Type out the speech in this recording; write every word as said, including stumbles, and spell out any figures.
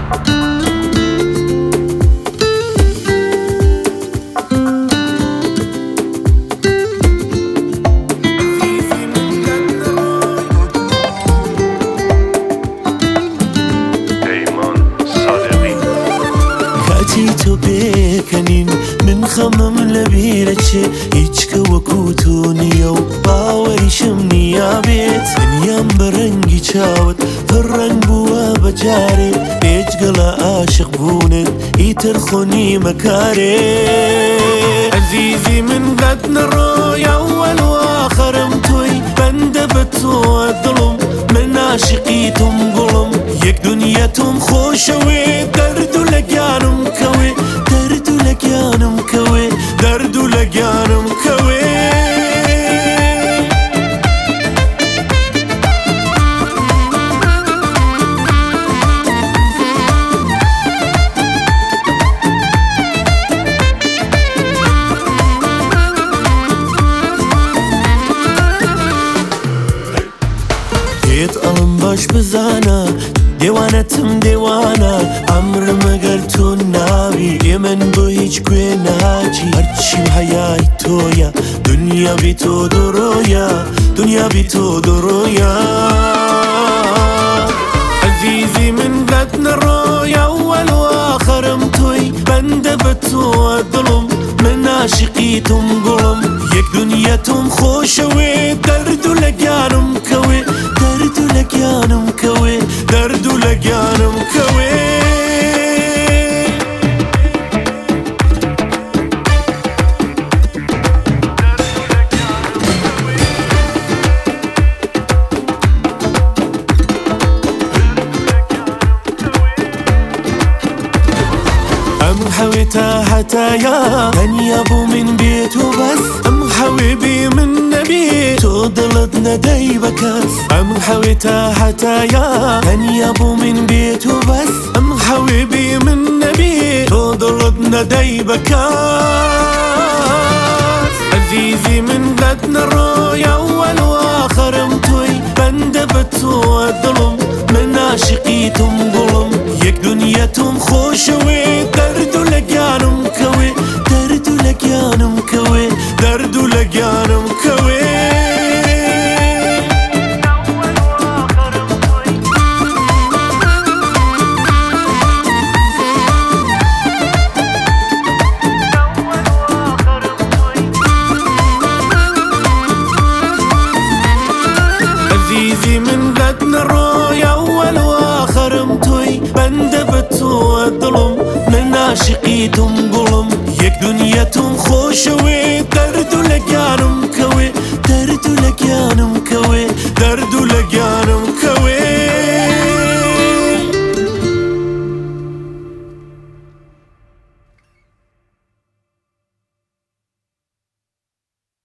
تو بێکەنین من خەمم لە بیرەچێ هیچ کەوەکوتو نییە و باوەریشم نیا بێت دنیام بە ڕەنگی چاوت پڕ ڕەنگ بووە بەجارێ بێجگەڵە عاشق بوونت ئیتر خۆنی مەکارێ عەزیزی من قەت نەڕۆی ئەوەل و ئاخەرم تۆی بەندە بە تۆوە دڵم من عاشقی تۆم گوڵم یەک دونیا تۆم خۆشەوێ دەرد و لە گیانم کەوێ دەرد و لە گیانم کەوێ دەرد و لە گیانم کەوێ پێت ئەڵم باش بزانە دێوانەتم دێوانە ئەمرم ئەگەر تۆ ناوی لێ من بۆ هیچ کوێ ناچی هەرچیم هەیای تۆیە دنیا بی تۆ دڕۆیە دنیا بی تۆ دڕۆیە عەزیزی من قەت نەڕۆی ئەوەل و ئاخەرم تۆی بەندە بە تۆوە دڵم من عاشقی تۆم گوڵم یەک دونیا تۆم خۆشەوێ دەرد و لە گیانم کەوێ دەرد و لە گیانم کەوێ دەرد و لە گیانم کەوێ ئەم حەوێ تا هەتایە تەنیا بۆ من بێت و بەس ئەم حەوێ بێ من نەبێ تۆ دڵت نەدەی بە کەس ئەم حەوێ تا هەتایە تەنیا بۆ من بێت و بەس ئەم حەوێ بێ من نەبێ تۆ دڵت نەدەی بە کەس عەزیزی من قەت نەڕۆی ئەوەل و ئاخەرم تۆی بەندە بە تۆوە دڵم من عاشقی تۆم گوڵم یەک دونیا تۆم خۆشەوێ دەرد و لە گیانم کەوێ دەرد و لە گیانم کەوێ دەرد و لە گیانم کەوێ عەزیزی من قەت نەڕۆی ئەوەل و ئاخەرم تۆی بەندە بە تۆوە دڵم من عاشقی تۆم گوڵم یەک دونیا تۆم خۆشەوێ دەرد و لە گیانم کەوێ دەرد و لە گیانم کەوێ دەرد و لە گیانم